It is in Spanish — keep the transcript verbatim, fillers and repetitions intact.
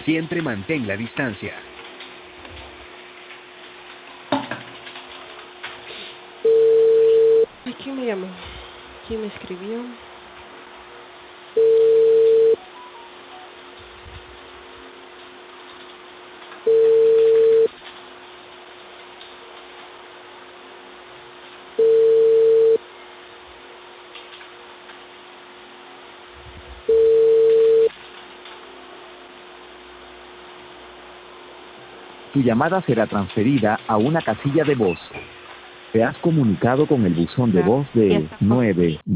Siempre mantén la distancia. ¿Y quién me llamó? ¿Quién me escribió? Tu llamada será transferida a una casilla de voz. Te has comunicado con el buzón de voz de nueve